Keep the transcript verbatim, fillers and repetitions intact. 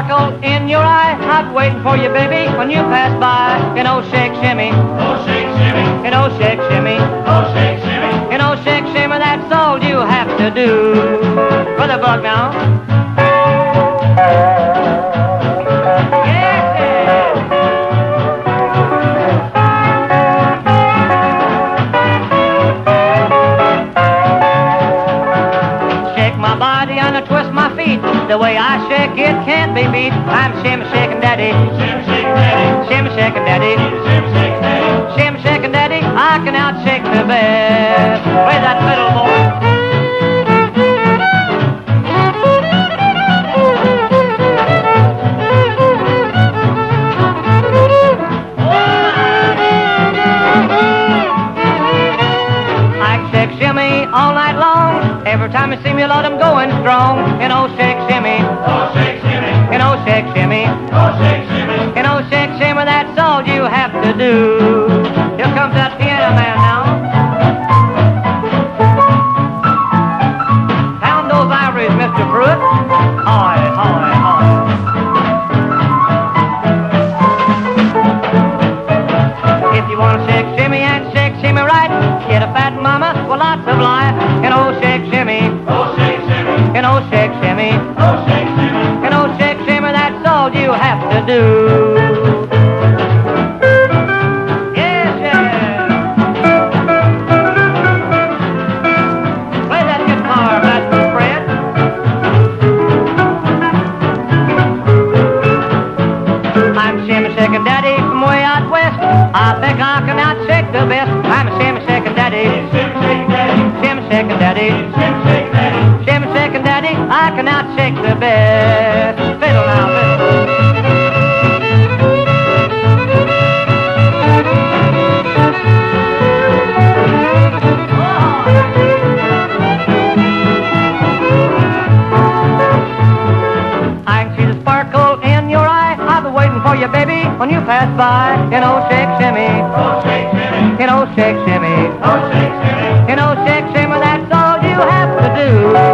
sparkle in your eye. I'm waiting for you, baby, when you pass by. You know, shake, shimmy. Oh, shake, shimmy. You know, shake, shimmy. Oh, shake, shimmy. You know, shake, shimmy, that's all you have to do. Brother Buck now. Yes, yes. Shake my body and I twist my feet. The way I shake it can't be beat. I'm shimmy shaking daddy. Shimmy, shake, daddy. Shimmy shaking daddy. Shimmy, shake, daddy. Shimmy shaking daddy. I can outshake the best. Play that fiddle, boy. All night long, every time you see me, Lord, I'm going strong. You know, shake, shimmy. Oh, shake, shimmy. You know, shake, shimmy. Oh, shake, shimmy. You know, shake, shimmy, that's all you have to do. Here comes that piano man now. Pound those ivories, Mister Pruitt. Hoy, hoy, hoy. If you want to shake, shimmy, and shake, shimmy right, get a fat mama with lots of life. You know, shake, shimmy. Oh, shake, shimmy. You know, shake, shimmy. Oh, shake, shimmy. You know, shake, shimmy, that's all you have to do. Yes, yes. Play that guitar, Master Fred. I'm shimmy shaking daddy from way out west. I think I can outshake the best. I'm a shimmy shaking daddy. Shimmy, shake, daddy. Shimmy shaking daddy. Shimmy, shake, daddy. Shimmy shaking daddy. I can outshake the best. Fiddle now, fiddle. I can see the sparkle in your eye. I've been waiting for you, baby, when you pass by. You know, shake, shimmy. Oh, shake, shimmy. You know, shake, shimmy. Oh, shake, shimmy. You know, shake, shimmy, that's all you have to do.